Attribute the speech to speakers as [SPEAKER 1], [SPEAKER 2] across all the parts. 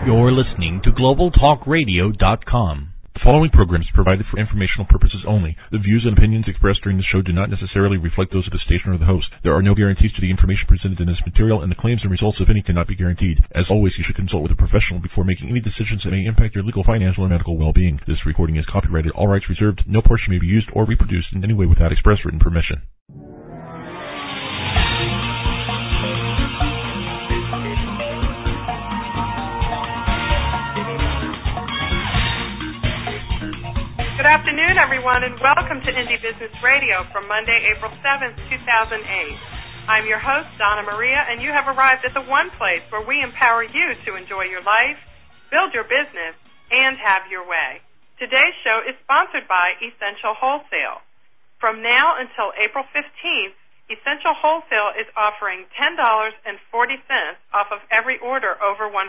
[SPEAKER 1] You're listening to GlobalTalkRadio.com. The following program is provided for informational purposes only. The views and opinions expressed during the show do not necessarily reflect those of the station or the host. There are no guarantees to the information presented in this material, and the claims and results of any cannot be guaranteed. As always, you should consult with a professional before making any decisions that may impact your legal, financial, or medical well-being. This recording is copyrighted, all rights reserved. No portion may be used or reproduced in any way without express written permission.
[SPEAKER 2] Good afternoon, everyone, and welcome to Indie Business Radio for Monday, April 7th, 2008. I'm your host, Donna Maria, and you have arrived at the one place where we empower you to enjoy your life, build your business, and have your way. Today's show is sponsored by Essential Wholesale. From now until April 15th, Essential Wholesale is offering $10.40 off of every order over $100.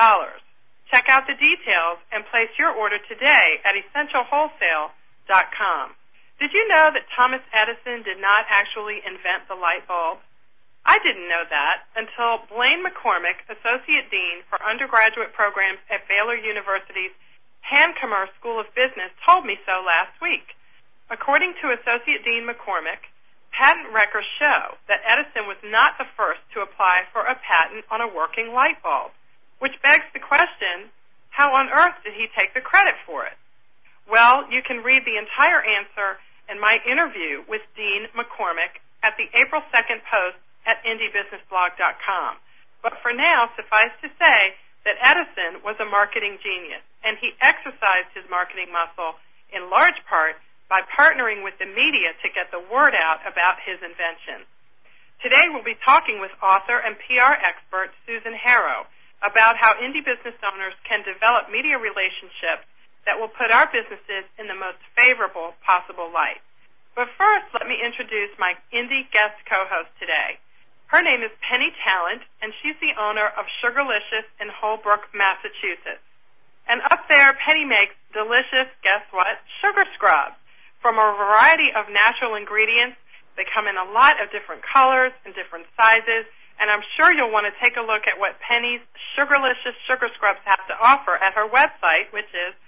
[SPEAKER 2] Check out the details and place your order today at EssentialWholesale.com. Did you know that Thomas Edison did not actually invent the light bulb? I didn't know that until Blaine McCormick, Associate Dean for Undergraduate Programs at Baylor University's Hancomer School of Business, told me so last week. According to Associate Dean McCormick, patent records show that Edison was not the first to apply for a patent on a working light bulb. Which begs the question, how on earth did he take the credit for it? Well, you can read the entire answer in my interview with Dean McCormick at the April 2nd post at indiebusinessblog.com. But for now, suffice to say that Edison was a marketing genius, and he exercised his marketing muscle in large part by partnering with the media to get the word out about his invention. Today we'll be talking with author and PR expert Susan Harrow about how indie business owners can develop media relationships that will put our businesses in the most favorable possible light. But first, let me introduce my indie guest co-host today. Her name is Penny Talent, and she's the owner of Sugarlicious in Holbrook, Massachusetts. And up there, Penny makes delicious, guess what, sugar scrubs from a variety of natural ingredients. They come in a lot of different colors and different sizes, and I'm sure you'll want to take a look at what Penny's Sugarlicious Sugar Scrubs have to offer at her website, which is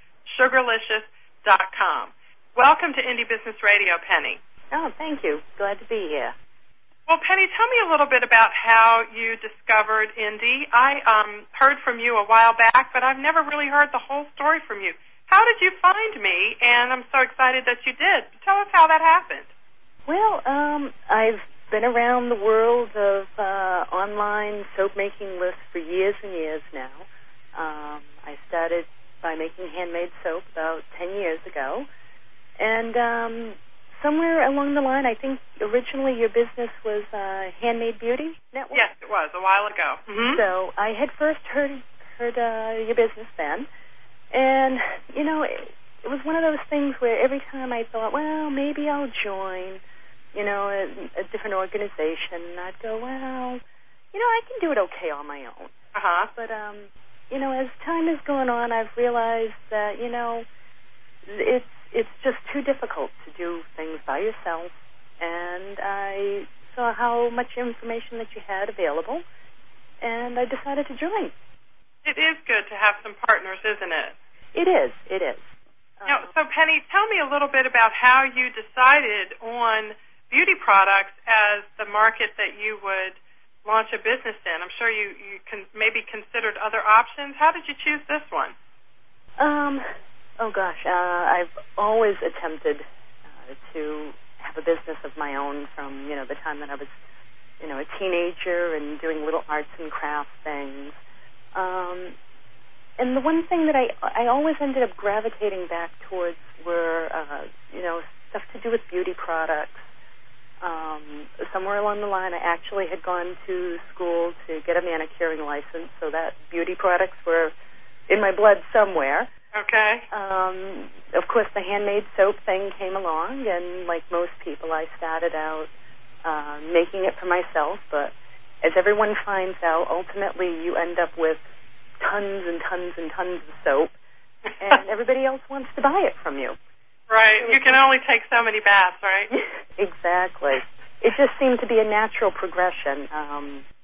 [SPEAKER 2] sugarlicious.com. Welcome to Indie Business Radio, Penny.
[SPEAKER 3] Oh, thank you. Glad to be here.
[SPEAKER 2] Well, Penny, tell me a little bit about how you discovered Indie. I heard from you a while back, but I've never really heard the whole story from you. How did you find me? And I'm so excited that you did. Tell us how that happened.
[SPEAKER 3] Well, I've been around the world of online soap-making lists for years and years now. I started by making handmade soap about 10 years ago. And somewhere along the line, I think originally your business was Handmade Beauty Network?
[SPEAKER 2] Yes, it was, a while ago. Mm-hmm.
[SPEAKER 3] So I had first heard your business then. And, you know, it was one of those things where every time I thought, well, maybe I'll join a different organization, and I'd go, well, I can do it okay on my own.
[SPEAKER 2] Uh-huh.
[SPEAKER 3] But, as time has gone on, I've realized that, it's just too difficult to do things by yourself, and I saw how much information that you had available, and I decided to join.
[SPEAKER 2] It is good to have some partners, isn't it?
[SPEAKER 3] It is.
[SPEAKER 2] So, Penny, tell me a little bit about how you decided on beauty products as the market that you would launch a business in. I'm sure you maybe considered other options. How did you choose this one?
[SPEAKER 3] I've always attempted to have a business of my own from, the time that I was, a teenager and doing little arts and crafts things. And the one thing that I always ended up gravitating back towards were, stuff to do with beauty products. Somewhere along the line, I actually had gone to school to get a manicuring license, so that beauty products were in my blood somewhere.
[SPEAKER 2] Okay.
[SPEAKER 3] Of course, the handmade soap thing came along, and like most people, I started out making it for myself, but as everyone finds out, ultimately you end up with tons and tons and tons of soap, and everybody else wants to buy it from you.
[SPEAKER 2] Right. You can only take so many baths, right?
[SPEAKER 3] Exactly. It just seemed to be a natural progression.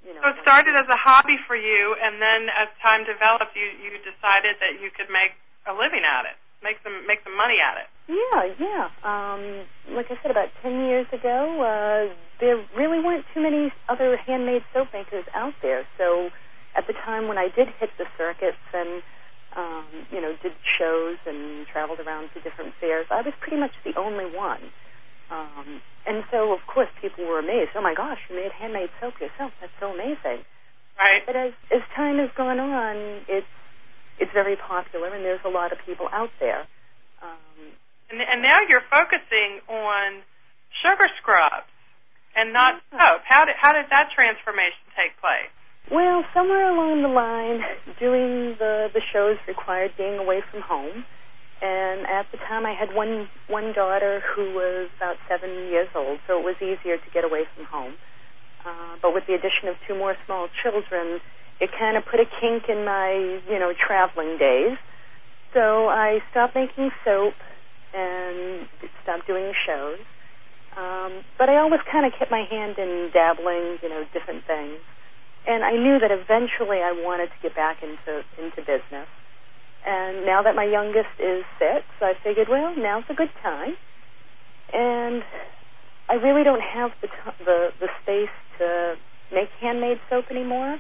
[SPEAKER 2] So it started as a hobby for you, and then as time developed, you decided that you could make a living at it, make some money at it.
[SPEAKER 3] Yeah. Like I said, about 10 years ago, there really weren't too many other handmade soap makers out there. So at the time when I did hit the circuits and did shows and traveled around to different fairs, I was pretty much the only one. And so, of course, people were amazed. Oh, my gosh, you made handmade soap yourself. That's so amazing.
[SPEAKER 2] Right.
[SPEAKER 3] But as time has gone on, it's very popular, and there's a lot of people out there.
[SPEAKER 2] And now you're focusing on sugar scrubs and not soap. How did that transformation take place?
[SPEAKER 3] Well, somewhere along the line, doing the shows required being away from home. And at the time, I had one daughter who was about 7 years old, so it was easier to get away from home. But with the addition of 2 more small children, it kind of put a kink in my, traveling days. So I stopped making soap and stopped doing shows. But I always kind of kept my hand in dabbling, different things. And I knew that eventually I wanted to get back into business. And now that my youngest is 6, I figured, well, now's a good time. And I really don't have the space to make handmade soap anymore.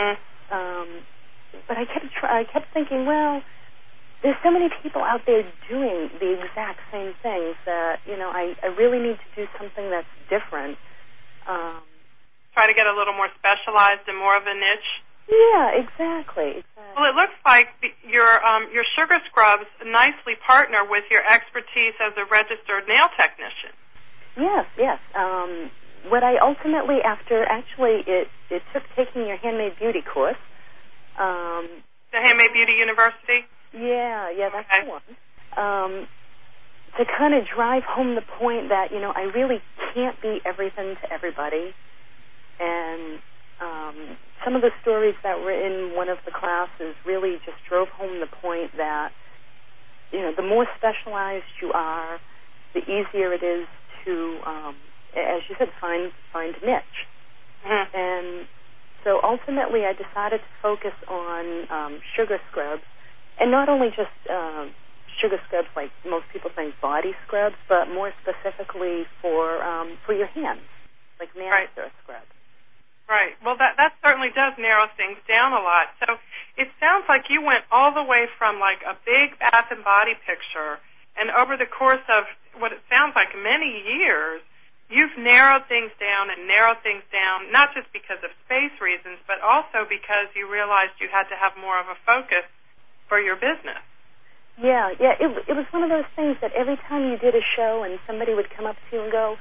[SPEAKER 3] But I kept thinking, well, there's so many people out there doing the exact same things that, I really need to do something that's different.
[SPEAKER 2] Try to get a little more specialized and more of a niche.
[SPEAKER 3] Yeah, exactly.
[SPEAKER 2] Well, it looks like your sugar scrubs nicely partner with your expertise as a registered nail technician.
[SPEAKER 3] Yes. What I ultimately, it took taking your Handmade Beauty course.
[SPEAKER 2] The Handmade Beauty University?
[SPEAKER 3] Yeah, that's the one. To kind of drive home the point that, I really can't be everything to everybody. And some of the stories that were in one of the classes really just drove home the point that, the more specialized you are, the easier it is to, as you said, find a niche.
[SPEAKER 2] Mm-hmm.
[SPEAKER 3] And so ultimately I decided to focus on sugar scrubs, and not only just sugar scrubs like most people think body scrubs, but more specifically for your hands, like manicure scrubs.
[SPEAKER 2] Right. Well, that certainly does narrow things down a lot. So it sounds like you went all the way from like a big bath and body picture, and over the course of what it sounds like many years, you've narrowed things down, not just because of space reasons, but also because you realized you had to have more of a focus for your business.
[SPEAKER 3] Yeah. It was one of those things that every time you did a show and somebody would come up to you and go,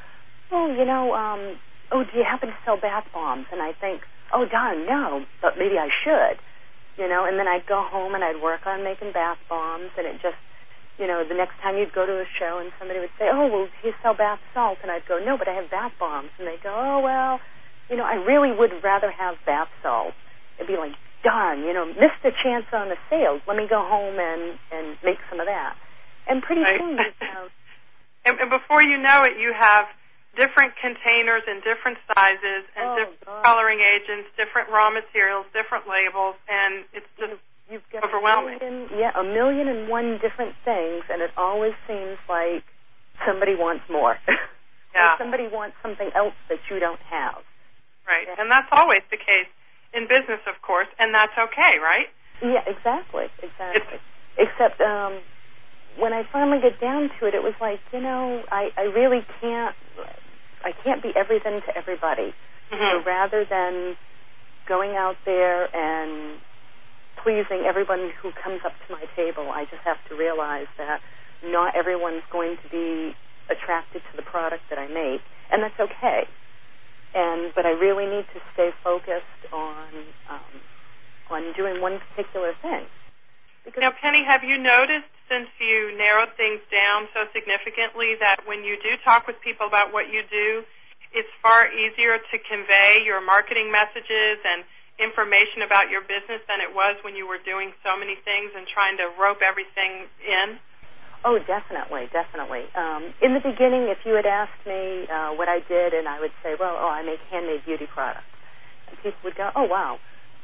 [SPEAKER 3] do you happen to sell bath bombs? And I think, oh, darn, no, but maybe I should, and then I'd go home and I'd work on making bath bombs, and it just, the next time you'd go to a show and somebody would say, oh, well, do you sell bath salt? And I'd go, no, but I have bath bombs. And they'd go, oh, well, I really would rather have bath salt. It'd be like, darn, missed a chance on the sales. Let me go home and make some of that. And pretty soon,
[SPEAKER 2] and before you know it, you have different containers in different sizes and different coloring agents, different raw materials, different labels, and it's just
[SPEAKER 3] you've got
[SPEAKER 2] overwhelming.
[SPEAKER 3] A million and one different things, and it always seems like somebody wants more.
[SPEAKER 2] Yeah.
[SPEAKER 3] Or somebody wants something else that you don't have.
[SPEAKER 2] Right, and that's always the case in business, of course, and that's okay, right?
[SPEAKER 3] Yeah, exactly. Except when I finally get down to it, it was like, I really can't be everything to everybody.
[SPEAKER 2] Mm-hmm.
[SPEAKER 3] So rather than going out there and pleasing everyone who comes up to my table, I just have to realize that not everyone's going to be attracted to the product that I make, and that's okay. But I really need to stay focused on doing one particular thing.
[SPEAKER 2] Now, Penny, have you noticed, since you narrowed things down so significantly, that when you do talk with people about what you do, it's far easier to convey your marketing messages and information about your business than it was when you were doing so many things and trying to rope everything in?
[SPEAKER 3] Oh, definitely. In the beginning, if you had asked me what I did, and I would say, I make handmade beauty products, people would go, oh, wow.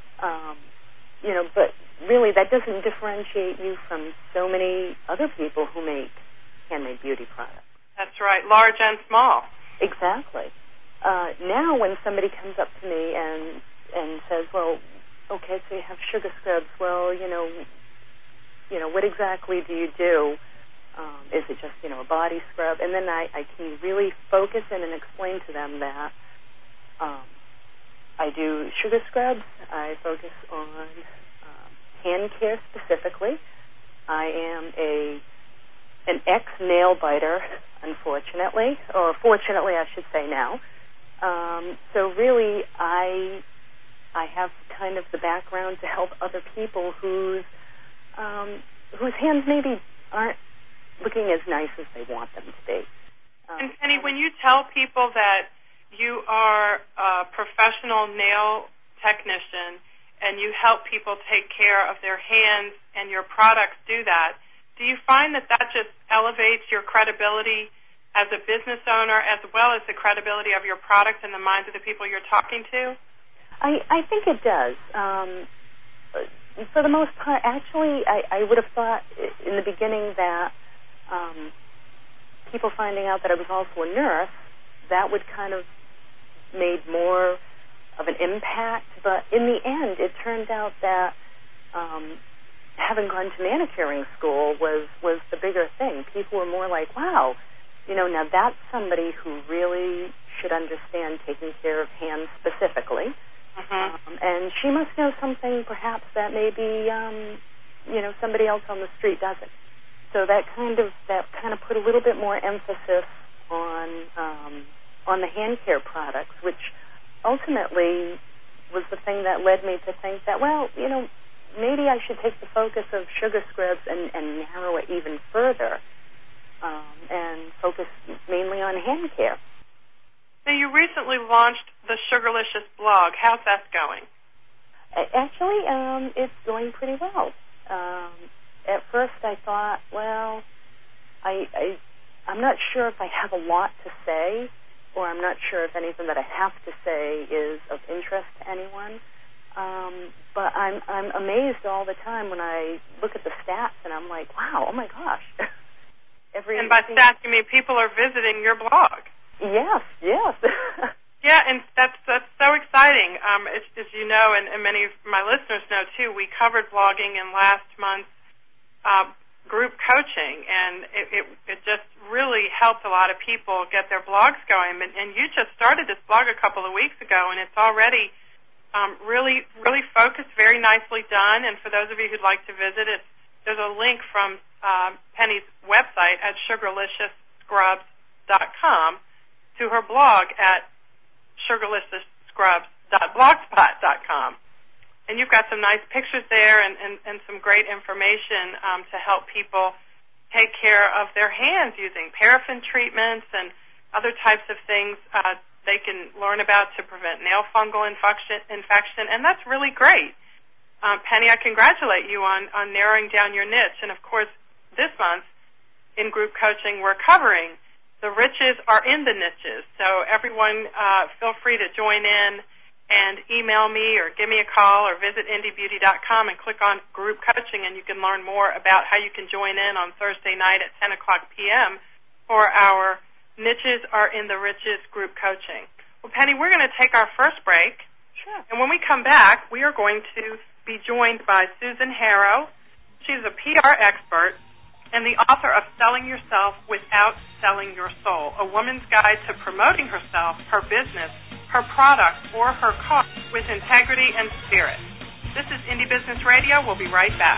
[SPEAKER 3] But really that doesn't differentiate you from so many other people who make handmade beauty products.
[SPEAKER 2] That's right, large and small.
[SPEAKER 3] Exactly. Now when somebody comes up to me and says, well, okay, so you have sugar scrubs, well, what exactly do you do? Is it just, a body scrub? And then I can really focus in and explain to them that I do sugar scrubs. I focus on hand care specifically. I am an ex-nail biter, unfortunately, or fortunately, I should say now. So really, I have kind of the background to help other people whose hands maybe aren't looking as nice as they want them to be.
[SPEAKER 2] And Penny, when you tell people that you are a professional nail technician and you help people take care of their hands and your products do that, do you find that just elevates your credibility as a business owner as well as the credibility of your product in the minds of the people you're talking to?
[SPEAKER 3] I think it does. For the most part, actually, I would have thought in the beginning that people finding out that I was also a nurse, that would kind of made more of an impact. But in the end, it turned out that having gone to manicuring school was the bigger thing. People were more like, wow, now that's somebody who really should understand taking care of hands specifically. And she must know something perhaps that maybe, somebody else on the street doesn't. So that kind of put a little bit more emphasis on the hand care products, which ultimately was the thing that led me to think that, well, maybe I should take the focus of sugar scrubs and narrow it even further and focus mainly on hand care.
[SPEAKER 2] Now, you recently launched the Sugarlicious blog. How's that going?
[SPEAKER 3] Actually, it's going pretty well. At first I thought, well, I'm not sure if I have a lot to say, or I'm not sure if anything that I have to say is of interest to anyone. But I'm amazed all the time when I look at the stats, and I'm like, wow, oh my gosh.
[SPEAKER 2] And by stats, you mean people are visiting your blog?
[SPEAKER 3] Yes.
[SPEAKER 2] Yeah, and that's so exciting. As you know, and many of my listeners know too, we covered blogging in last month's group coaching, and it just really helped a lot of people get their blogs going. And you just started this blog a couple of weeks ago, and it's already really, really focused, very nicely done. And for those of you who'd like to visit it, there's a link from Penny's website at sugarliciousscrubs.com to her blog at sugarliciousscrubs.blogspot.com. And you've got some nice pictures there and some great information to help people take care of their hands using paraffin treatments and other types of things they can learn about to prevent nail fungal infection, and that's really great. Penny, I congratulate you on narrowing down your niche. And, of course, this month in group coaching we're covering the riches are in the niches. So everyone feel free to join in and email me or give me a call or visit indiebeauty.com and click on group coaching, and you can learn more about how you can join in on Thursday night at 10 o'clock p.m. for our Niches Are in the Riches group coaching. Well, Penny, we're going to take our first break.
[SPEAKER 3] Sure.
[SPEAKER 2] And when we come back, we are going to be joined by Susan Harrow. She's a PR expert and the author of Selling Yourself Without Selling Your Soul, a woman's guide to promoting herself, her business, her product, or her cause with integrity and spirit. This is Indie Business Radio. We'll be right back.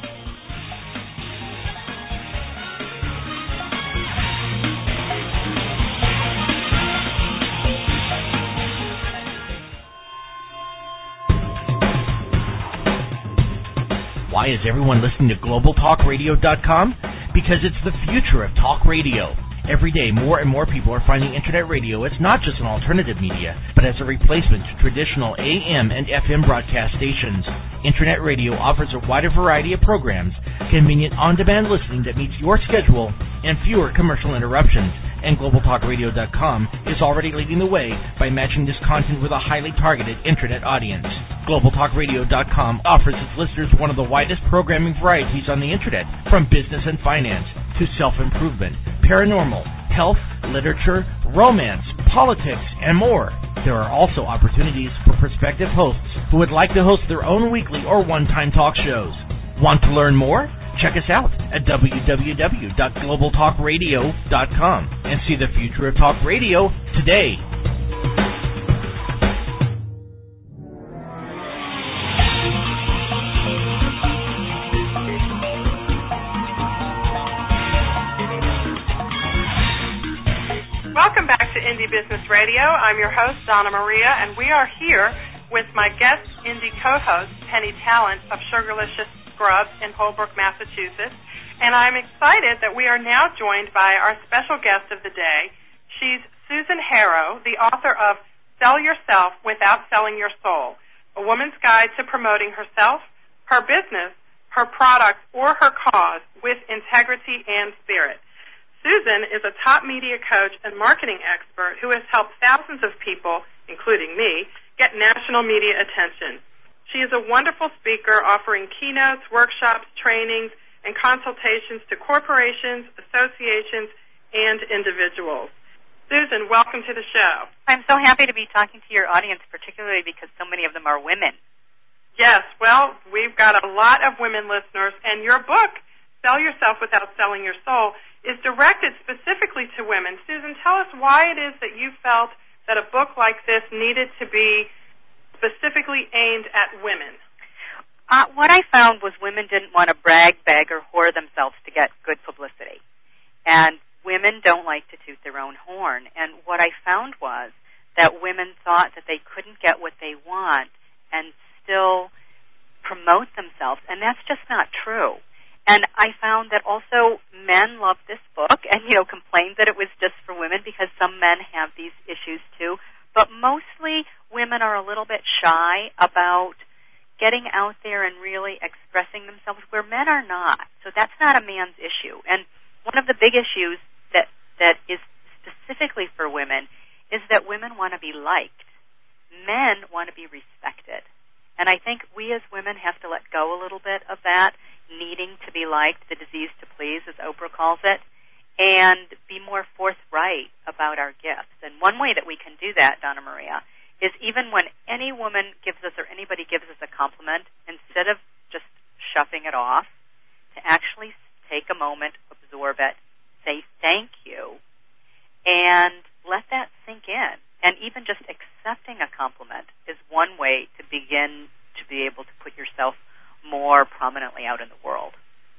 [SPEAKER 4] Why is everyone listening to GlobalTalkRadio.com? Because it's the future of talk radio. Every day, more and more people are finding Internet radio as not just an alternative media, but as a replacement to traditional AM and FM broadcast stations. Internet radio offers a wider variety of programs, convenient on-demand listening that meets your schedule, and fewer commercial interruptions. And GlobalTalkRadio.com is already leading the way by matching this content with a highly targeted internet audience. GlobalTalkRadio.com offers its listeners one of the widest programming varieties on the internet, from business and finance to self-improvement, paranormal, health, literature, romance, politics, and more. There are also opportunities for prospective hosts who would like to host their own weekly or one-time talk shows. Want to learn more? Check us out at www.globaltalkradio.com and see the future of talk radio today.
[SPEAKER 2] Welcome back to Indie Business Radio. I'm your host, Donna Maria, and we are here with my guest indie co-host, Penny Talent of Sugarlicious Scrubs in Holbrook, Massachusetts. And I'm excited that we are now joined by our special guest of the day. She's Susan Harrow, the author of Sell Yourself Without Selling Your Soul, A Woman's Guide to Promoting Herself, Her Business, Her Product, or Her Cause with Integrity and Spirit. Susan is a top media coach and marketing expert who has helped thousands of people, including me, get national media attention. She is a wonderful speaker offering keynotes, workshops, trainings, and consultations to corporations, associations, and individuals. Susan, welcome to the show.
[SPEAKER 5] I'm so happy to be talking to your audience, particularly because so many of them are women.
[SPEAKER 2] Yes, well, we've got a lot of women listeners, and your book, Sell Yourself Without Selling Your Soul, is directed specifically to women. Susan, tell us why it is that you felt that a book like this needed to be specifically aimed at women.
[SPEAKER 5] What I found was women didn't want to brag, beg, or whore themselves to get good publicity. And women don't like to toot their own horn. And what I found was that women thought that they couldn't get what they want and still promote themselves, and that's just not true. And I found that also men loved this book and, complained that it was just for women because some men have these issues too. But mostly women are a little bit shy about getting out there and really expressing themselves where men are not. So that's not a man's issue. And one of the big issues that is specifically for women is that women want to be liked. Men want to be respected. And I think we as women have to let go a little bit of that, needing to be liked, the disease to please, as Oprah calls it, and be more forthright about our gifts. And one way that we can do that, Donna Maria, is even when any woman gives us or anybody gives us a compliment, instead of just shuffling it off, to actually take a moment, absorb it, say thank you, and let that sink in. And even just accepting a compliment is one way to begin to be able to put yourself more prominently out in the world.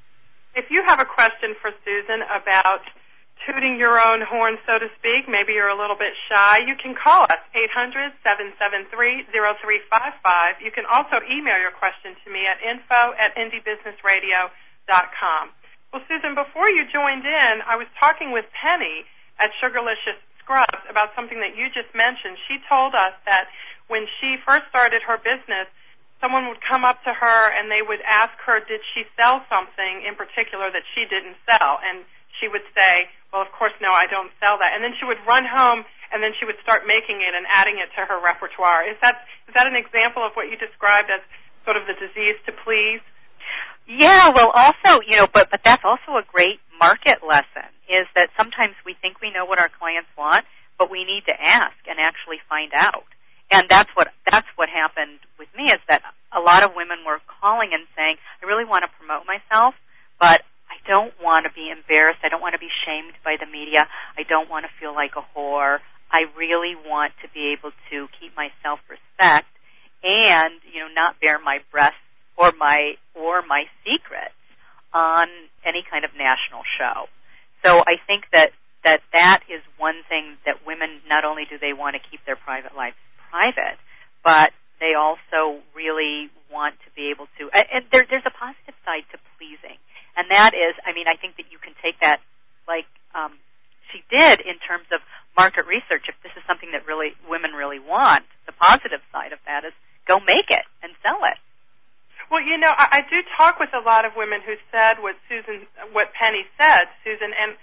[SPEAKER 2] If you have a question for Susan about tooting your own horn, so to speak, maybe you're a little bit shy, you can call us, 800-773-0355. You can also email your question to me at info@indiebusinessradio.com. Well, Susan, before you joined in, I was talking with Penny at Sugarlicious Scrubs about something that you just mentioned. She told us that when she first started her business, someone would come up to her and they would ask her, did she sell something in particular that she didn't sell? And she would say, well, of course, no, I don't sell that. And then she would run home and then she would start making it and adding it to her repertoire. Is that an example of what you described as sort of the disease to please?
[SPEAKER 5] Yeah, well, also, but that's also a great market lesson, is that sometimes we think we know what our clients want, but we need to ask and actually find out. And that's what happened with me, is that a lot of women were calling and saying, I really want to promote myself, but I don't want to be embarrassed. I don't want to be shamed by the media. I don't want to feel like a whore. I really want to be able to keep my self-respect and, not bare my breasts or my secrets on any kind of national show. So I think that is one thing that women, not only do they want to keep their private lives private, but they also really want to be able to, and there's a positive side to pleasing, and that is, I think that you can take that like she did in terms of market research. If this is something that really women really want, the positive side of that is go make it and sell it.
[SPEAKER 2] Well, I do talk with a lot of women who said what Penny said, Susan, and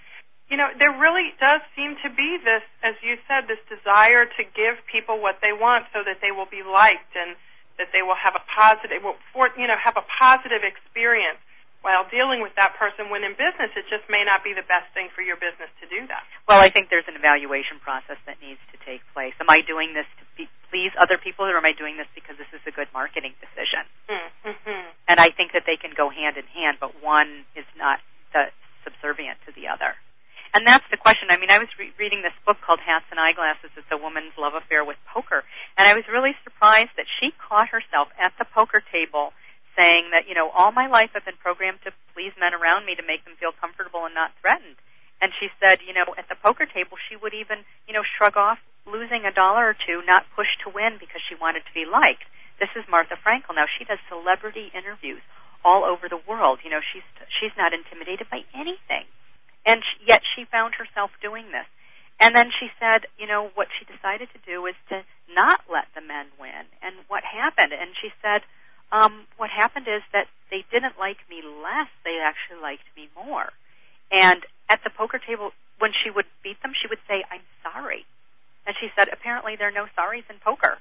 [SPEAKER 2] there really does seem to be this, as you said, this desire to give people what they want so that they will be liked and that they will have a positive, have a positive experience while dealing with that person. When in business, it just may not be the best thing for your business to do that.
[SPEAKER 5] Well, I think there's an evaluation process that needs to take place. Am I doing this to please other people, or am I doing this because this is a good marketing decision?
[SPEAKER 2] Mm-hmm.
[SPEAKER 5] And I think that they can go hand in hand, but one is not subservient to the other. And that's the question. I mean, I was reading this book called Hats and Eyeglasses. It's a woman's love affair with poker. And I was really surprised that she caught herself at the poker table saying that, all my life I've been programmed to please men around me to make them feel comfortable and not threatened. And she said, at the poker table she would even, shrug off losing $1 or $2, not push to win because she wanted to be liked. This is Martha Frankel. Now, she does celebrity interviews all over the world. She's not intimidated by anything. And yet she found herself doing this. And then she said, what she decided to do is to not let the men win. And what happened? And she said, what happened is that they didn't like me less. They actually liked me more. And at the poker table, when she would beat them, she would say, I'm sorry. And she said, apparently there are no sorries in poker.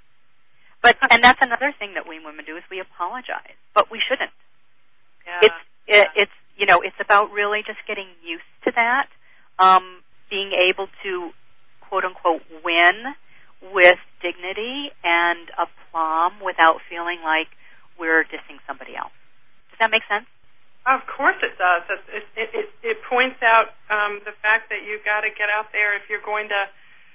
[SPEAKER 5] And that's another thing that we women do is we apologize. But we shouldn't.
[SPEAKER 2] Yeah.
[SPEAKER 5] It's about really just getting used to that, being able to, quote unquote, win with dignity and aplomb without feeling like we're dissing somebody else. Does that make sense?
[SPEAKER 2] Of course it does. It points out the fact that you've got to get out there if you're going to,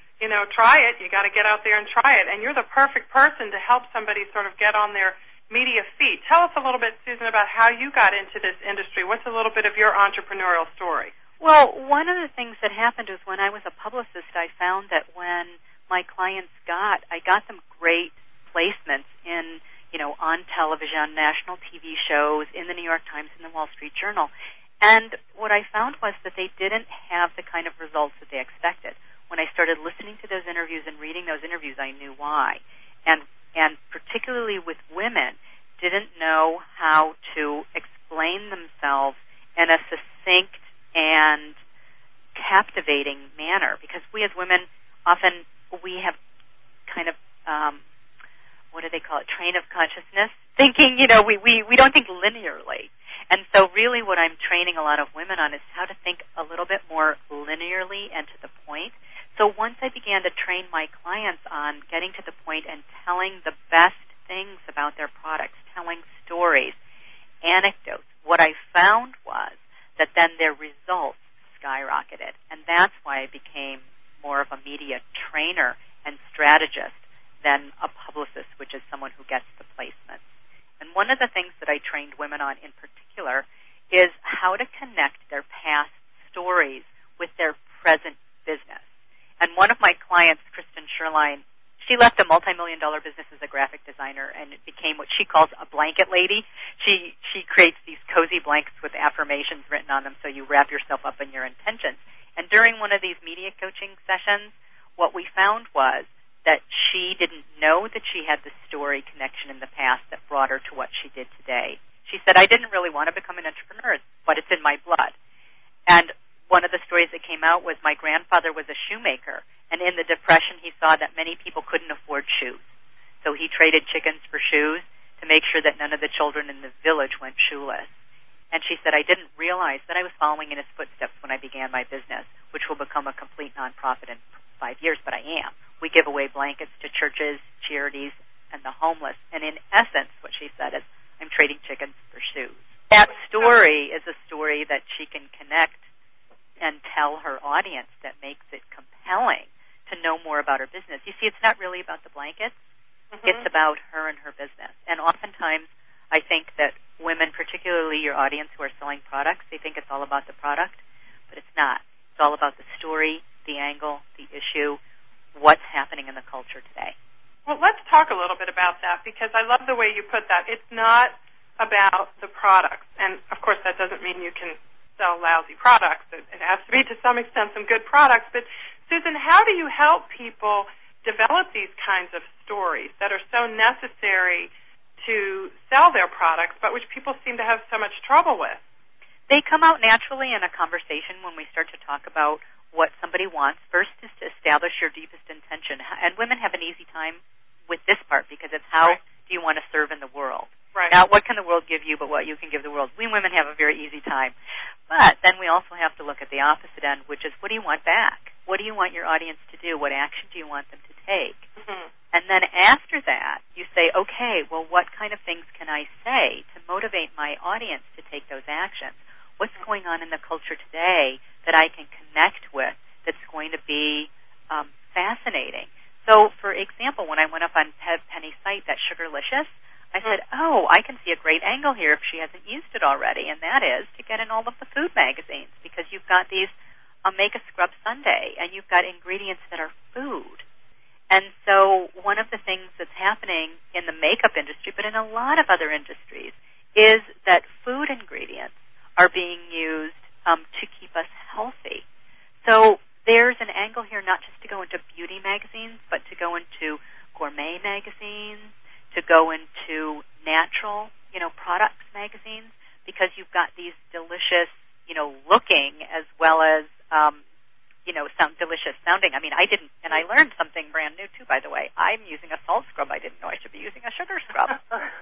[SPEAKER 2] try it. You got to get out there and try it, and you're the perfect person to help somebody sort of get on their media feet. Tell us a little bit, Susan, about how you got into this industry. What's a little bit of your entrepreneurial story?
[SPEAKER 5] Well, one of the things that happened was when I was a publicist, I found that when my clients I got them great placements in, on television, national TV shows, in the New York Times, in the Wall Street Journal. And what I found was that they didn't have the kind of results that they expected. When I started listening to those interviews and reading those interviews, I knew why. And particularly with women, didn't know how to explain themselves in a succinct and captivating manner. Because we as women, often we have kind of, what do they call it, train of consciousness, thinking, we don't think linearly. And so really what I'm training a lot of women on is how to think a little bit more linearly and to the point. So once I began to train my clients on getting to the point and telling the best things about their products, telling stories, anecdotes, what I found was that then their results skyrocketed. And that's why I became more of a media trainer and strategist than a publicist, which is someone who gets the placements. And one of the things that I trained women on in particular is how to connect their past stories with their present business. And one of my clients, Kristen Sherline, she left a multi-million-dollar business as a graphic designer and it became what she calls a blanket lady. She creates these cozy blankets with affirmations written on them so you wrap yourself up in your intentions. And during one of these media coaching sessions, what we found was that she didn't know that she had the story connection in the past that brought her to what she did today. She said, I didn't really want to become an entrepreneur, but it's in my blood. And one of the stories that came out was my grandfather was a shoemaker, and in the Depression he saw that many people couldn't afford shoes. So he traded chickens for shoes to make sure that none of the children in the village went shoeless. And she said, I didn't realize that I was following in his footsteps when I began my business, which will become a complete nonprofit in 5 years, but I am. We give away blankets to churches, charities, and the homeless. And in essence, what she said is, I'm trading chickens for shoes. That story is a story that she can connect and tell her audience that makes it compelling to know more about her business. You see, it's not really about the blankets. Mm-hmm. It's about her and her business. And oftentimes, I think that women, particularly your audience who are selling products, they think it's all about the product, but it's not. It's all about the story, the angle, the issue, what's happening in the culture today.
[SPEAKER 2] Well, let's talk a little bit about that because I love the way you put that. It's not about the products. And, of course, that doesn't mean you can sell lousy products. It has to be, to some extent, some good products. But, Susan, how do you help people develop these kinds of stories that are so necessary to sell their products, but which people seem to have so much trouble with?
[SPEAKER 5] They come out naturally in a conversation when we start to talk about what somebody wants. First is to establish your deepest intention. And women have an easy time with this part because it's how do you want to serve in the world.
[SPEAKER 2] Right.
[SPEAKER 5] Not what can the world give you, but what you can give the world. We women have a very easy time. But then we also have to look at the opposite end, which is what do you want back? What do you want your audience to do? What action do you want them to take?
[SPEAKER 2] Mm-hmm.
[SPEAKER 5] And then after that, you say, okay, well, what kind of things can I say to motivate my audience to take those actions? What's going on in the culture today that I can connect with that's going to be fascinating? So, for example, when I went up on Penny's site, that Sugarlicious, I said, oh, I can see a great angle here if she hasn't used it already, and that is to get in all of the food magazines because you've got these Make a Scrub Sunday, and you've got ingredients that are food. And so one of the things that's happening in the makeup industry, but in a lot of other industries, is that food ingredients are being used to keep us healthy. So there's an angle here not just to go into beauty magazines, but to go into gourmet magazines, to go into natural, products magazines, because you've got these delicious, looking as well as, sound delicious sounding. I mean, I didn't, and I learned something brand new too, by the way. I'm using a salt scrub. I didn't know I should be using a sugar scrub.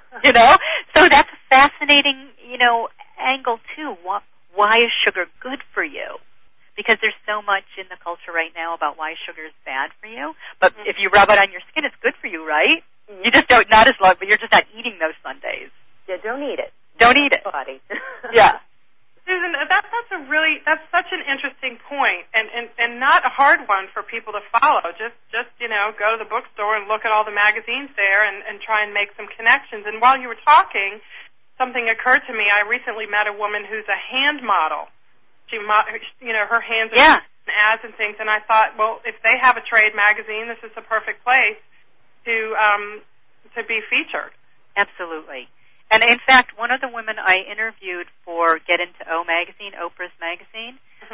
[SPEAKER 5] So that's a fascinating, angle too. Why is sugar good for you? Because there's so much in the culture right now about why sugar is bad for you. But if you rub it on your skin, it's good for you, right? Mm-hmm. You just don't, not as long, but you're just not eating those sundaes.
[SPEAKER 3] Yeah, don't eat it.
[SPEAKER 5] Don't eat it.
[SPEAKER 3] Body.
[SPEAKER 5] Yeah.
[SPEAKER 2] Susan, that's such an interesting point, and not a hard one for people to follow. Just go to the bookstore and look at all the magazines there and try and make some connections. And while you were talking, something occurred to me. I recently met a woman who's a hand model. She, her hands are in ads and things, and I thought, well, if they have a trade magazine, this is the perfect place to be featured.
[SPEAKER 5] Absolutely. And in fact, one of the women I interviewed for Get Into O magazine, Oprah's magazine,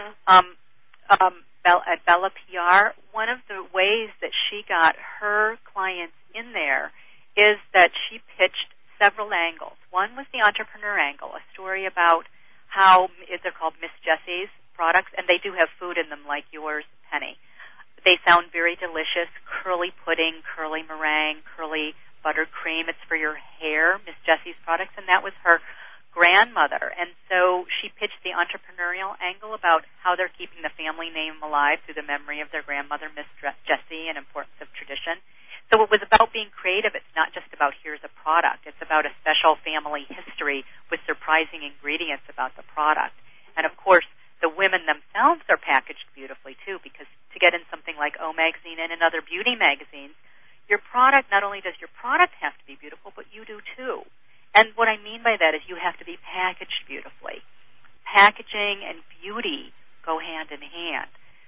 [SPEAKER 5] at Bella PR, one of the ways that she got her clients in there is that she pitched several angles. One was the entrepreneur angle, a story about how they're called Miss Jessie's products, and they do have food in them like yours, Penny. They sound very delicious, curly pudding, curly meringue, curly buttercream. It's for your hair, Miss Jessie's products, and that was her grandmother. And so she pitched the entrepreneurial angle about how they're keeping the family name alive through the memory of their grandmother, Miss Jessie, and importance of tradition. So it was about being creative. It's not just about here's a product. It's about a special family history with surprising ingredients about the product. And, of course, the women themselves are packaged beautifully, too, because to get in something like O Magazine and in other beauty magazines, your product, not only does your product have to be beautiful, but you do, too. And what I mean by that is you have to be packaged beautifully. Packaging and beauty go hand in hand.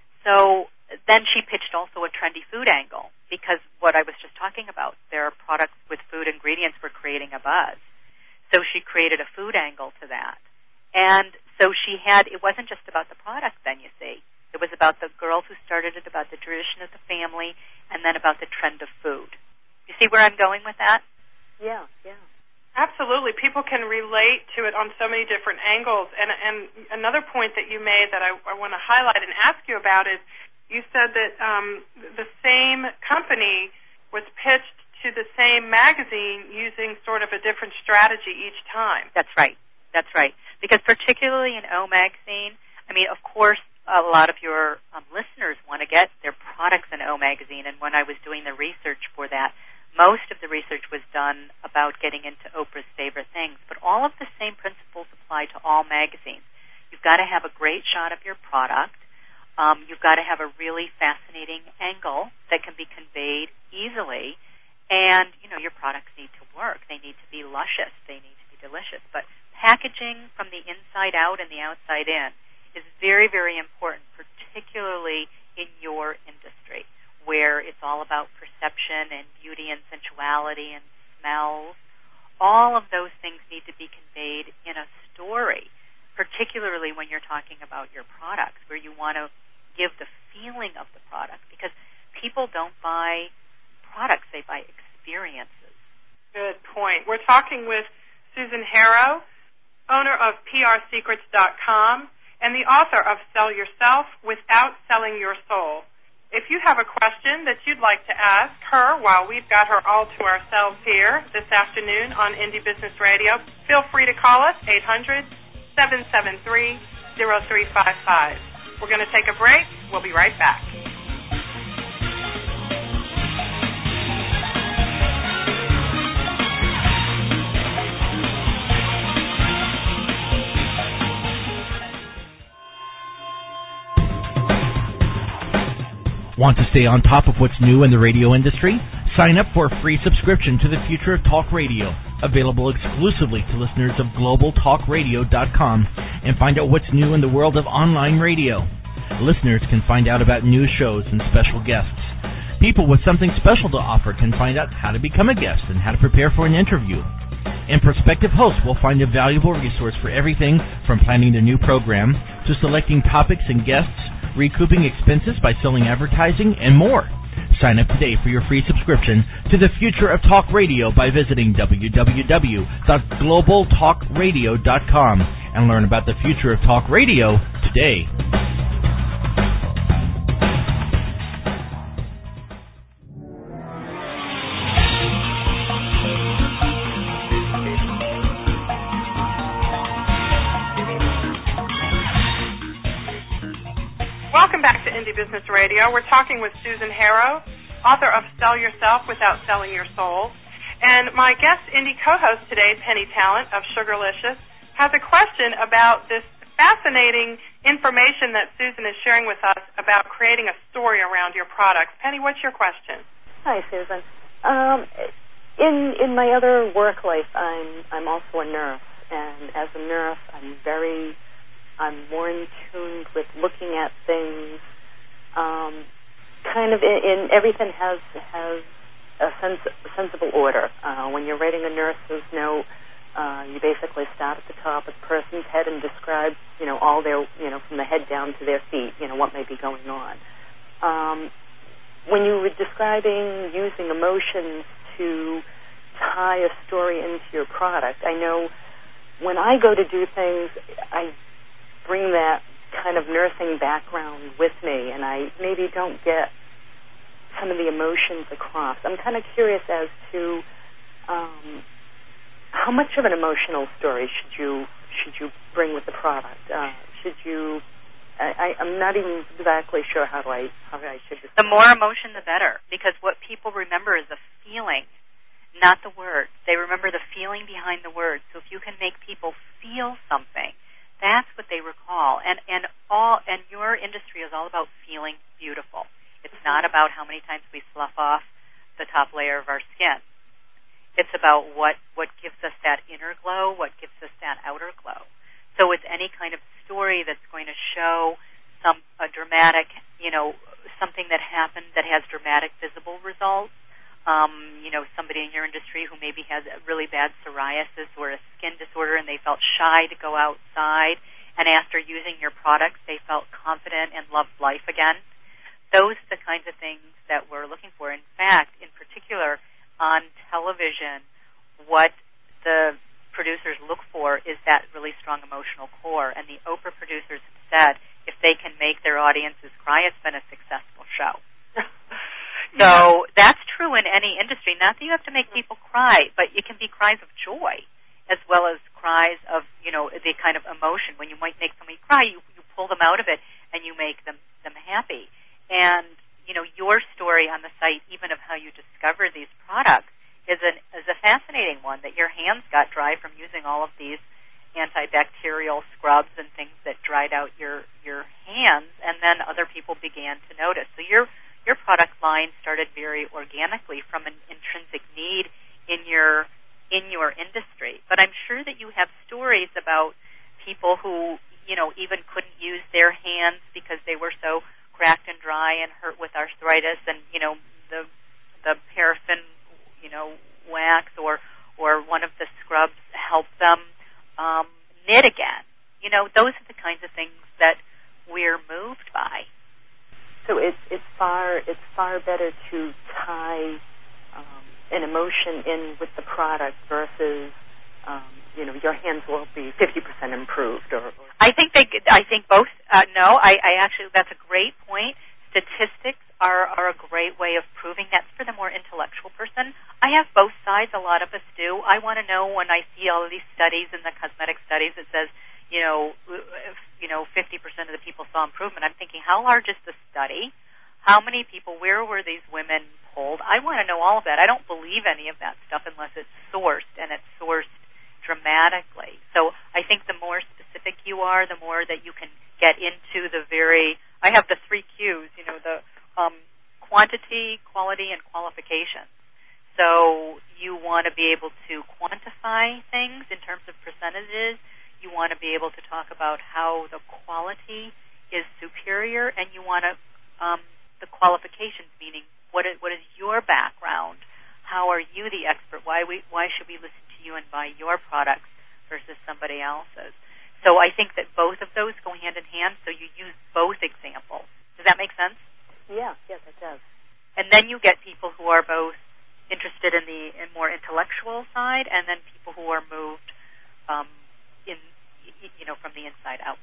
[SPEAKER 5] So then she pitched also a trendy food angle, because what I was just talking about, there are products with food ingredients were creating a buzz. So she created a food angle to that. And so it wasn't just about the product then, you see. It was about the girl who started it, about the tradition of the family, and then about the trend of food. You see where I'm going with that?
[SPEAKER 3] Yeah.
[SPEAKER 2] Absolutely. People can relate to it on so many different angles. And another point that you made that I want to highlight and ask you about is you said that the same company was pitched to the same magazine using sort of a different strategy each time.
[SPEAKER 5] That's right. Because particularly in O Magazine, I mean, of course, a lot of your listeners want to get their products in O Magazine, and when I was doing the research for that, most of the research was done about getting into Oprah's favorite things, but all of the same principles apply to all magazines. You've got to have a great shot of your product. You've got to have a really fascinating angle that can be conveyed easily, and, your products need to work. They need to be luscious. They need to be delicious, but packaging from the inside out and the outside in is very, very important, particularly in your industry, where it's all about perception and beauty and sensuality and smells. All of those things need to be conveyed in a story, particularly when you're talking about your products, where you want to give the feeling of the product, because people don't buy products, they buy experiences.
[SPEAKER 2] Good point. We're talking with Susan Harrow, owner of PRSecrets.com, and the author of Sell Yourself Without Selling Your Soul. If you have a question that you'd like to ask her while we've got her all to ourselves here this afternoon on Indie Business Radio, feel free to call us, 800-773-0355. We're going to take a break. We'll be right back.
[SPEAKER 4] Want to stay on top of what's new in the radio industry? Sign up for a free subscription to the Future of Talk Radio, available exclusively to listeners of GlobalTalkRadio.com, and find out what's new in the world of online radio. Listeners can find out about new shows and special guests. People with something special to offer can find out how to become a guest and how to prepare for an interview. And prospective hosts will find a valuable resource for everything from planning a new program to selecting topics and guests, recouping expenses by selling advertising, and more. Sign up today for your free subscription to the Future of Talk Radio by visiting www.globaltalkradio.com and learn about the future of talk radio today.
[SPEAKER 2] Welcome back to Indie Business Radio. We're talking with Susan Harrow, author of Sell Yourself Without Selling Your Soul. And my guest indie co-host today, Penny Talent of Sugarlicious, has a question about this fascinating information that Susan is sharing with us about creating a story around your products. Penny, what's your question?
[SPEAKER 3] Hi, Susan. In my other work life, I'm also a nurse, and as a nurse, I'm more in tune with looking at things. Kind of in everything has a sensible order. When you're writing a nurse's note, you basically start at the top of the person's head and describe, all their, from the head down to their feet, what may be going on. When you were describing using emotions to tie a story into your product, I know when I go to do things, I bring that kind of nursing background with me, and I maybe don't get some of the emotions across. I'm kind of curious as to how much of an emotional story should you bring with the product? I'm not even exactly sure how I should.
[SPEAKER 5] The more emotion, the better, because what people remember is the feeling, not the words. They remember the feeling behind the words. So if you can make people feel something, that's what they recall. And your industry is all about feeling beautiful. It's not about how many times we slough off the top layer of our skin. It's about what gives us that inner glow, what gives us that outer glow. So it's any kind of story that's going to show a dramatic, something that happened that has dramatic visible results. Somebody in your industry who maybe has a really bad psoriasis or a skin disorder and they felt shy to go outside, and after using your products they felt confident and loved life again. Those are the kinds of things that we're looking for. In fact, in particular, on television, what the producers look for is that really strong emotional core. And the Oprah producers have said if they can make their audiences cry, it's been a successful show. So that's true in any industry. Not that you have to make people cry, but it can be cries of joy as well as cries of, the kind of emotion. When you might make somebody cry, you pull them out of it and you make them happy. And, your story on the site, even of how you discover these products, is a fascinating one, that your hands got dry from using all of these antibacterial scrubs and things that dried out your hands, and then other people began to notice. So your product line started very organically from an intrinsic need in your industry. But I'm sure that you have stories about people who, even couldn't use their hands because they were so cracked and dry and hurt with arthritis, and, the paraffin, wax or one of the scrubs helped them knit again. Those are the kinds of things that we're moved by.
[SPEAKER 3] So it's far better to tie an emotion in with the product versus your hands will be 50% improved. Or
[SPEAKER 5] I think both. No, I actually, that's a great point. Statistics are a great way of proving that for the more intellectual person. I have both sides. A lot of us do. I want to know when I see all of these studies in the cosmetic studies that says, 50% of the people saw improvement. I'm thinking, how large is the study? How many people? Where were these women polled? I want to know all of that. I don't believe any of that stuff unless it's sourced, and it's sourced dramatically. So I think the more specific you are, the more that you can get into the I have the 3 Qs, the quantity, quality, and qualifications. So you want to be able to quantify things in terms of percentages. You want to be able to talk about how the quality is superior, and you want to the qualifications, meaning what is your background? How are you the expert? Why should we listen to you and buy your products versus somebody else's? So I think that both of those go hand in hand, so you use both examples. Does that make sense?
[SPEAKER 3] Yes, it does.
[SPEAKER 5] And then you get people who are both interested in the more intellectual side, and then people who are moved from the inside out.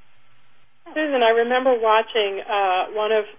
[SPEAKER 2] Susan, I remember watching one of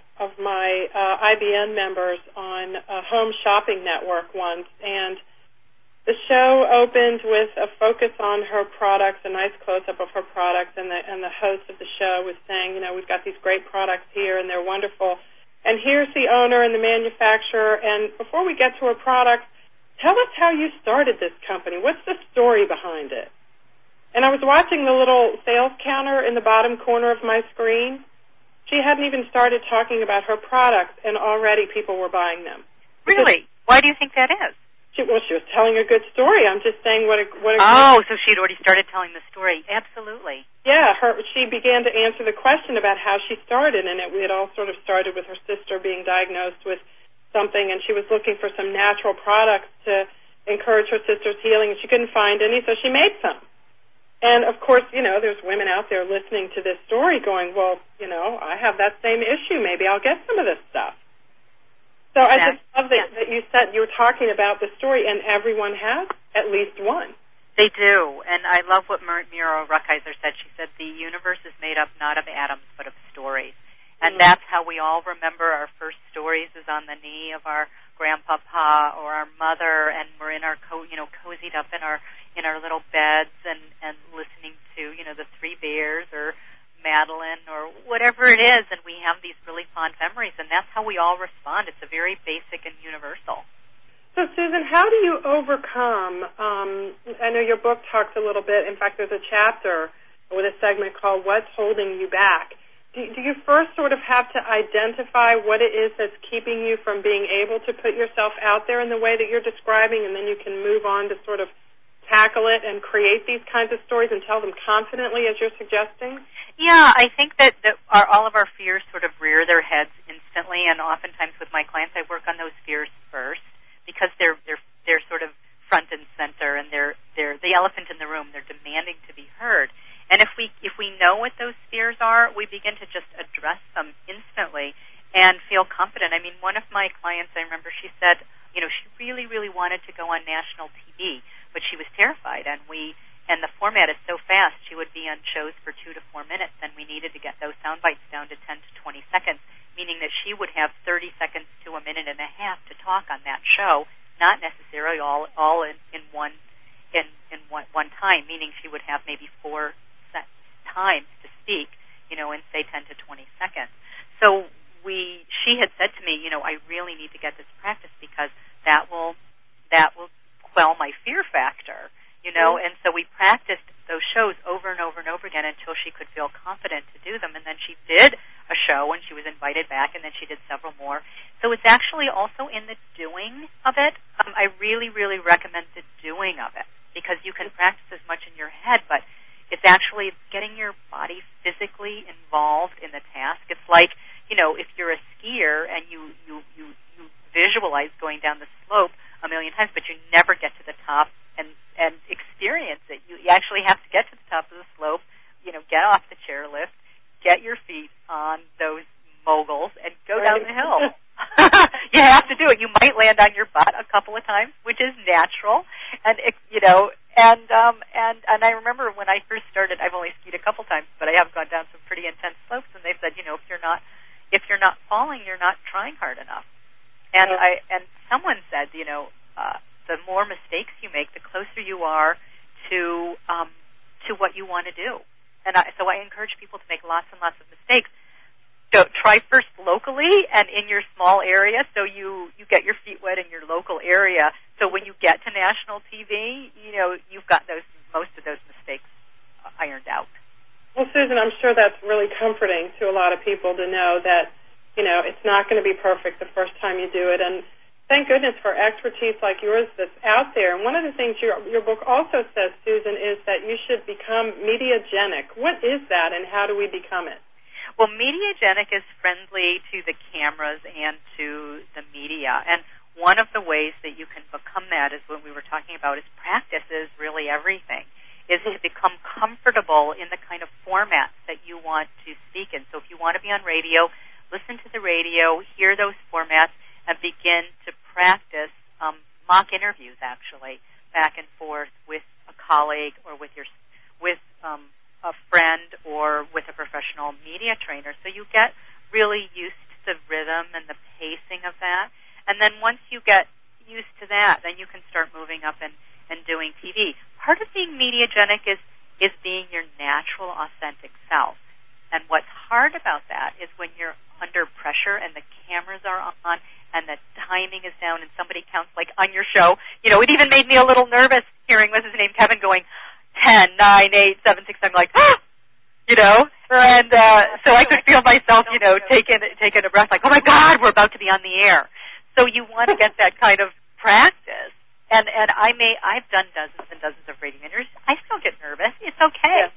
[SPEAKER 2] my IBN members on a Home Shopping Network once, and the show opened with a focus on her products, a nice close-up of her products, and the host of the show was saying, we've got these great products here, and they're wonderful. And here's the owner and the manufacturer, and before we get to her products, tell us how you started this company. What's the story behind it? And I was watching the little sales counter in the bottom corner of my screen. She hadn't even started talking about her products, and already people were buying them.
[SPEAKER 5] Really? Why do you think that is?
[SPEAKER 2] She was telling a good story. I'm just saying what a
[SPEAKER 5] so she'd already started telling the story. Absolutely.
[SPEAKER 2] Yeah, she began to answer the question about how she started, and it all sort of started with her sister being diagnosed with something, and she was looking for some natural products to encourage her sister's healing, and she couldn't find any, so she made some. And, of course, there's women out there listening to this story going, well, I have that same issue. Maybe I'll get some of this stuff. So I just love that you said you were talking about the story, and everyone has at least one.
[SPEAKER 5] They do, and I love what Muriel Rukeyser said. She said the universe is made up not of atoms but of stories. And that's how we all remember our first stories is on the knee of our grandpapa or our mother, and we're in our cozied up in our little beds and listening to the Three Bears or Madeline or whatever it is, and we have these really fond memories, and that's how we all respond. It's a very basic and universal.
[SPEAKER 2] So, Susan, how do you overcome, I know your book talks a little bit, in fact, there's a chapter with a segment called What's Holding You Back? Do you first sort of have to identify what it is that's keeping you from being able to put yourself out there in the way that you're describing, and then you can move on to sort of tackle it and create these kinds of stories and tell them confidently as you're suggesting?
[SPEAKER 5] Yeah, I think that all of our fears sort of rear their heads instantly, and oftentimes with my clients I work on those fears first because they're sort of front and center, and they're the elephant in the room. They're demanding to be heard. And if we know what those fears are, we begin to just address them instantly and feel confident. I mean, one of my clients, I remember she said, she really, really wanted to go on national TV, but she was terrified, and the format is so fast, she would be on shows for 2 to 4 minutes, and we needed to get those sound bites down to 10 to 20 seconds, meaning that she would have 30 seconds to a minute and a half to talk on that show, not necessarily all in one time, meaning she would have maybe 4 times to speak, in say 10 to 20 seconds. So she had said to me, I really need to get this practice because that will quell my fear factor, and so we practiced those shows over and over and over again until she could feel confident to do them, and then she did a show and she was invited back, and then she did several more. So it's actually also in the doing of it. I really, really recommend the doing of it because you can practice as much in your head, but it's actually getting your body physically involved in the task. It's like, if you're a skier and you visualize going down the slope a million times, but you never get to the top and experience it. You actually have to get to the top of the slope, get off the chairlift, get your feet on those moguls, and go down the hill. You have to do it. You might land on your butt a couple of times, which is natural, and And I remember when I first started, I've only skied a couple times, but I have gone down some pretty intense slopes, and they've said, if you're not falling, you're not trying hard enough. And someone said, the more mistakes you make, the closer you are to what you want to do. And so I encourage people to make lots and lots of mistakes. So try first locally and in your small area, so you get your feet wet in your local area. So when you get to national TV, you've got most of those mistakes ironed out.
[SPEAKER 2] Well, Susan, I'm sure that's really comforting to a lot of people to know that, it's not going to be perfect the first time you do it. And thank goodness for expertise like yours that's out there. And one of the things your book also says, Susan, is that you should become mediagenic. What is that, and how do we become it?
[SPEAKER 5] Well, mediagenic is friendly to the cameras and to the media. And one of the ways that you can become that is what we were talking about is practice is really everything, is to become comfortable in the kind of formats that you want to speak in. So if you want to be on radio, listen to the radio, hear those formats, and begin to practice mock interviews, actually, back and forth with a colleague or with a friend or with a professional media trainer. So you get really used to the rhythm and the pacing of that. And then once you get used to that, then you can start moving up and doing TV. Part of being mediagenic is being your natural, authentic self. And what's hard about that is when you're under pressure and the cameras are on and the timing is down and somebody counts, like on your show. It even made me a little nervous hearing, what's his name, Kevin, going 10, 9, 8, 7, 6. I'm like, and so I could feel myself, taking a breath, like, oh my God, we're about to be on the air. So you want to get that kind of practice. And I've done dozens and dozens of radio interviews. I still get nervous. It's okay.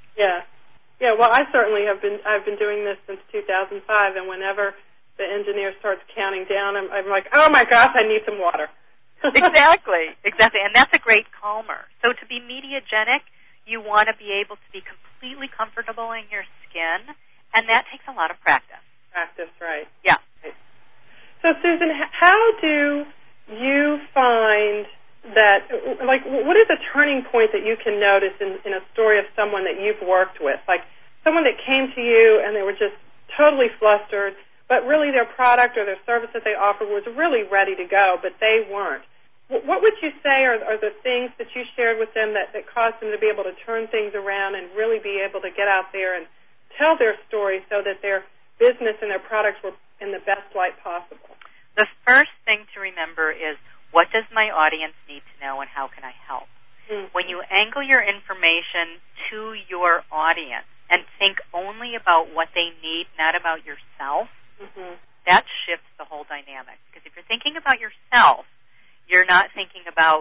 [SPEAKER 2] Yeah. Well, I certainly have been. I've been doing this since 2005, and whenever the engineer starts counting down, I'm like, oh my gosh, I need some water.
[SPEAKER 5] Exactly, and that's a great calmer. So to be mediagenic, you want to be able to be completely comfortable in your skin, and that takes a lot of practice.
[SPEAKER 2] Practice, right?
[SPEAKER 5] Yeah.
[SPEAKER 2] Right. So, Susan, how do you find that, like, what is a turning point that you can notice in a story of someone that you've worked with? Like, someone that came to you and they were just totally flustered, but really their product or their service that they offered was really ready to go, but they weren't. What would you say are the things that you shared with them that caused them to be able to turn things around and really be able to get out there and tell their story so that their business and their products were in the best light possible?
[SPEAKER 5] The first thing to remember is, what does my audience need to know and how can I help? Mm-hmm. When you angle your information to your audience and think only about what they need, not about yourself, that shifts the whole dynamic. Because if you're thinking about yourself, you're not thinking about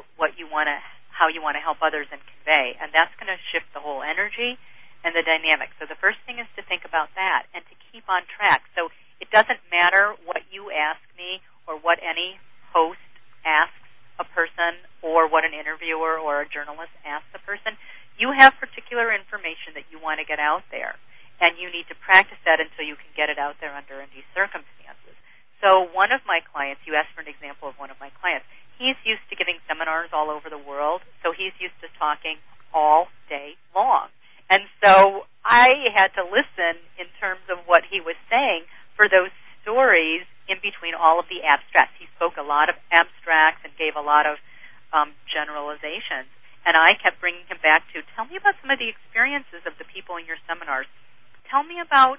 [SPEAKER 5] how you want to help others and convey, and that's going to shift the whole energy and the dynamic. So the first thing is to think about that and to keep on track. So it doesn't matter what you ask me or what any host asks a person or what an interviewer or a journalist asks a person. You have particular information that you want to get out there, and you need to practice that until you can get it out there under any circumstances. So one of my clients, you asked for an example of one of my clients, he's used to giving seminars all over the world, so he's used to talking all day long. And so I had to listen in terms of what he was saying for those stories in between all of the abstracts. He spoke a lot of abstracts and gave a lot of generalizations. And I kept bringing him back to, tell me about some of the experiences of the people in your seminars. Tell me about,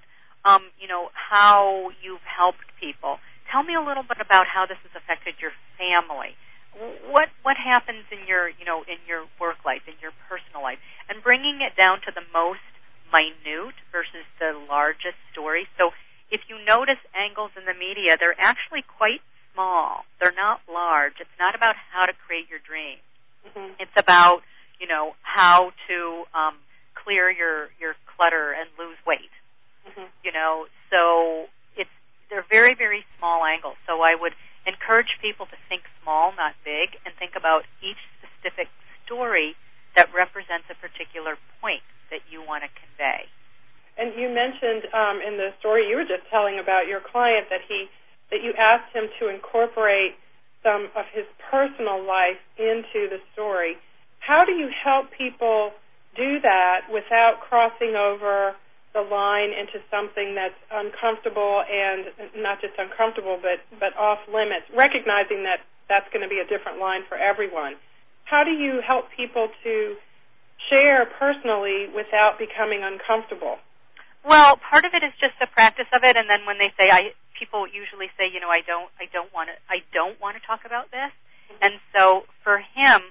[SPEAKER 5] how you've helped people. Tell me a little bit about how this has affected your family. What happens in your, in your work life, in your personal life, and bringing it down to the most minute versus the largest story. So if you notice angles in the media, they're actually quite small. They're not large. It's not about how to create your dream. Mm-hmm. It's about, how to clear your clutter and lose weight. Mm-hmm. So they're very, very small angles. So I would encourage people to think small, not big, and think about each specific story that represents a particular point that you want to convey.
[SPEAKER 2] And you mentioned in the story you were just telling about your client that you asked him to incorporate some of his personal life into the story. how do you help people do that without crossing over the line into something that's uncomfortable, and not just uncomfortable, but off limits, recognizing that that's going to be a different line for everyone? How do you help people to share personally without becoming uncomfortable?
[SPEAKER 5] Well, part of it is just the practice of it, and then when they say, people usually say, I don't want to talk about this, and so for him,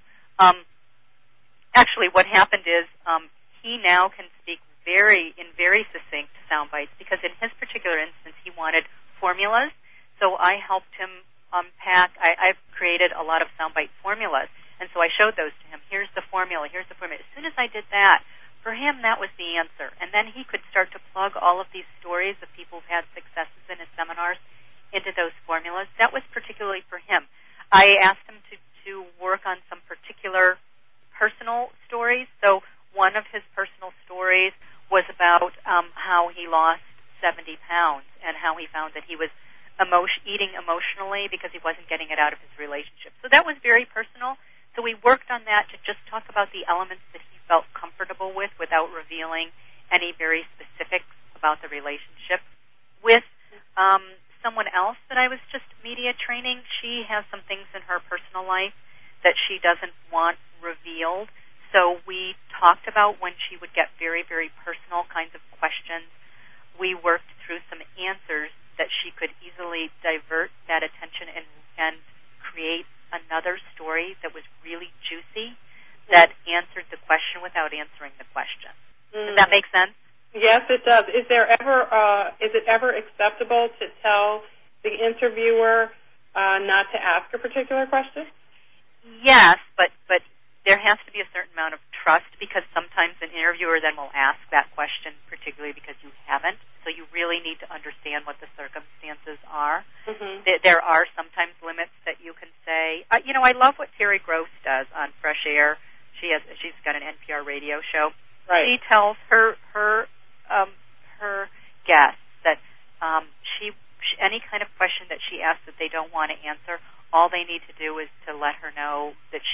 [SPEAKER 5] actually, what happened is he now can speak in very succinct sound bites, because in his particular instance, he wanted formulas. So I helped him unpack. I've created a lot of sound bite formulas, and so I showed those to him. Here's the formula. Here's the formula. As soon as I did that, for him, that was the answer. And then he could start to plug all of these stories of people who've had successes in his seminars into those formulas. That was particularly for him. I asked him to work on some particular personal stories. So one of his personal stories was about how he lost 70 pounds and how he found that he was eating emotionally because he wasn't getting it out of his relationship. So that was very personal. So we worked on that to just talk about the elements that he felt comfortable with without revealing any very specifics about the relationship. With someone else that I was just media training, she has some things in her personal life that she doesn't want revealed. So we talked about when she would get very, very personal kinds of questions. We worked through some answers that she could easily divert that attention and create another story that was really juicy that answered the question without answering the question. Does that make sense?
[SPEAKER 2] Yes, it does. Is it ever acceptable to tell the interviewer not to ask a particular question?
[SPEAKER 5] Yes, but there has to be a certain amount of trust, because sometimes an interviewer then will ask that question, particularly because you haven't. So you really need to understand what the circumstances are. Mm-hmm. There are sometimes limits that you can say. I love what Terry Gross does on Fresh Air. She's got an NPR radio show.
[SPEAKER 2] Right.
[SPEAKER 5] She tells her guests that any kind of question that she asks that they don't want to answer, all they need to do is to let her know that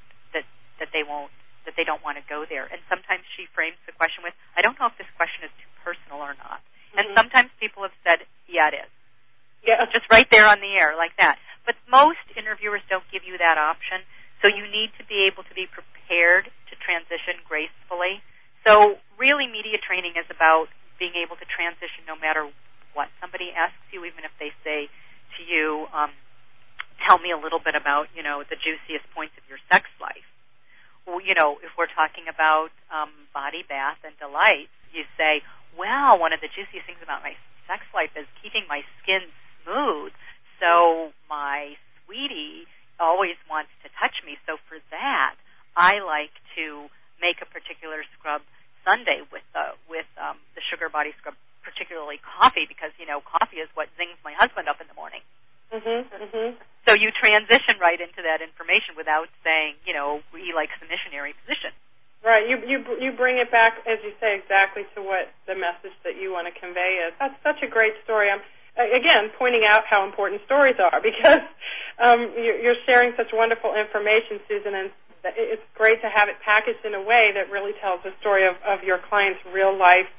[SPEAKER 5] that they don't want to go there. And sometimes she frames the question with, I don't know if this question is too personal or not. Mm-hmm. And sometimes people have said, yeah, it is. Yeah. Just right there on the air, like that. But most interviewers don't give you that option, so you need to be able to be prepared to transition gracefully. So really, media training is about being able to transition no matter what somebody asks you, even if they say to you, tell me a little bit about, the juiciest points of your sex life. Well, if we're talking about body bath and delights, you say, well, one of the juiciest things about my sex life is keeping my skin smooth. So my sweetie always wants to touch me. So for that, I like to make a particular scrub sundae with the Sugar Body Scrub, particularly coffee, because coffee is what zings my husband up in the morning. Mm-hmm, mm-hmm. So you transition right into that information without saying, he likes the missionary position.
[SPEAKER 2] Right. You bring it back, as you say, exactly to what the message that you want to convey is. That's such a great story. I'm, again, pointing out how important stories are, because you're sharing such wonderful information, Susan, and it's great to have it packaged in a way that really tells the story of your client's real-life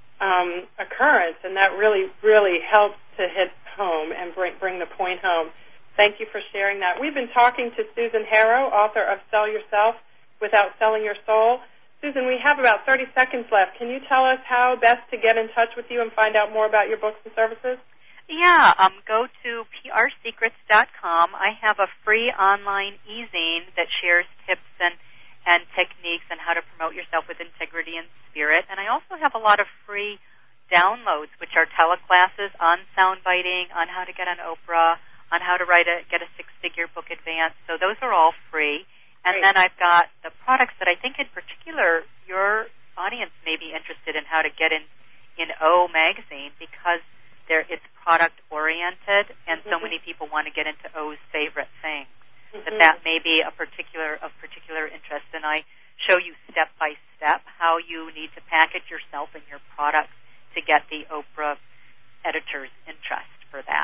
[SPEAKER 2] occurrence, and that really, really helps to hit home and bring the point home. Thank you for sharing that. We've been talking to Susan Harrow, author of Sell Yourself Without Selling Your Soul. Susan, we have about 30 seconds left. Can you tell us how best to get in touch with you and find out more about your books and services?
[SPEAKER 5] Yeah, go to prsecrets.com. I have a free online e-zine that shares tips and techniques on how to promote yourself with integrity and spirit. And I also have a lot of free downloads, which are teleclasses on sound biting, on how to get on Oprah, on how to get a six-figure book advance. So those are all free. And Great. Then I've got the products that I think in particular your audience may be interested in how to get in O magazine, because it's product-oriented, and so many people want to get into O's favorite things. That may be of particular interest, and I show you step by step how you need to package yourself and your product to get the Oprah editor's interest for that.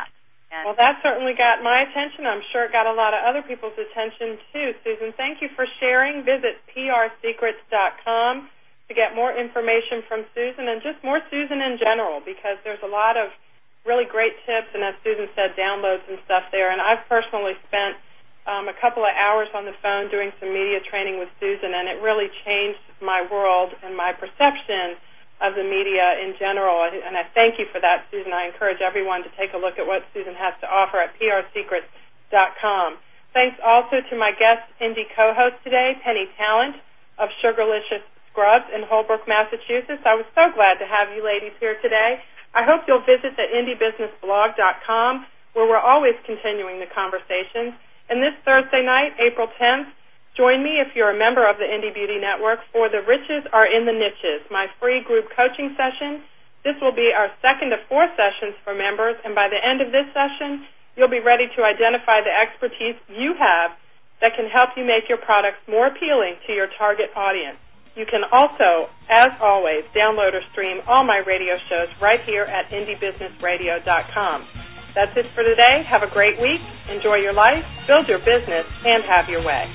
[SPEAKER 2] Well, that certainly got my attention. I'm sure it got a lot of other people's attention, too. Susan, thank you for sharing. Visit PRSecrets.com to get more information from Susan and just more Susan in general, because there's a lot of really great tips and, as Susan said, downloads and stuff there. And I've personally spent a couple of hours on the phone doing some media training with Susan, and it really changed my world and my perception of the media in general, and I thank you for that, Susan. I encourage everyone to take a look at what Susan has to offer at PRSecrets.com. Thanks also to my guest indie co-host today, Penny Talent of Sugarlicious Scrubs in Holbrook, Massachusetts. I was so glad to have you ladies here today. I hope you'll visit the indiebusinessblog.com, where we're always continuing the conversations. And this Thursday night, April 10th, join me if you're a member of the Indie Beauty Network for The Riches Are in the Niches, my free group coaching session. This will be our second of 4 sessions for members, and by the end of this session, you'll be ready to identify the expertise you have that can help you make your products more appealing to your target audience. You can also, as always, download or stream all my radio shows right here at indiebusinessradio.com. That's it for today. Have a great week. Enjoy your life, build your business, and have your way.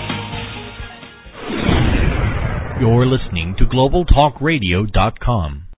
[SPEAKER 1] You're listening to GlobalTalkRadio.com.